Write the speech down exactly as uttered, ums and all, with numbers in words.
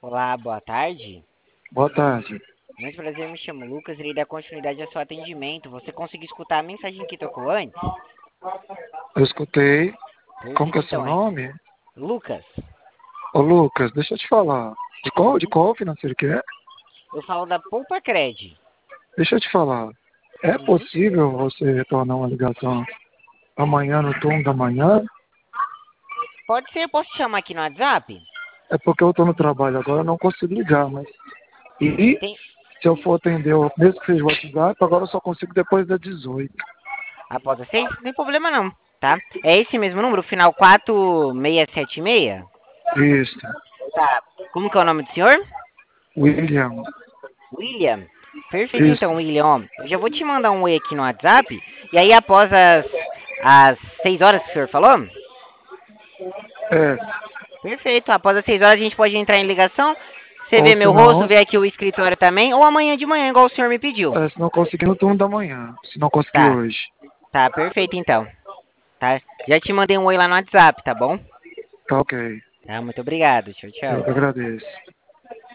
Olá, boa tarde. Boa tarde. Muito prazer, me chamo Lucas, irei dar continuidade ao seu atendimento. Você conseguiu escutar a mensagem que tocou antes? Eu escutei. Como que Perfeito, é seu então, é. nome? Lucas, Ô Lucas, deixa eu te falar. De qual, de uhum. qual financeiro que é? Eu falo da Poupa Cred. Deixa eu te falar. É Uhum. possível você retornar uma ligação amanhã no turno da manhã? Pode ser, eu posso te chamar aqui no WhatsApp? É porque eu estou no trabalho agora, eu não consigo ligar, mas. E Tem... se eu for atender, o- mesmo que seja o WhatsApp, agora eu só consigo depois das dezoito. Após as seis? Não tem problema não, tá? É esse mesmo número, final quatro seis sete seis? Isso. Tá. Como que é o nome do senhor? William. William. Perfeito, Isso. então, William. Ó, eu já vou te mandar um oi aqui no WhatsApp. E aí, após as, as seis horas que o senhor falou? É. Perfeito. Após as seis horas a gente pode entrar em ligação. Você Ou vê se meu rosto, não, vê aqui o escritório também. Ou amanhã de manhã, igual o senhor me pediu. é, se não conseguir no turno da manhã. Se não conseguir Tá, hoje. tá, perfeito então. Tá? Já te mandei um oi lá no WhatsApp, tá bom? Tá ok. Tá, muito obrigado. Tchau, Eu tchau. que agradeço.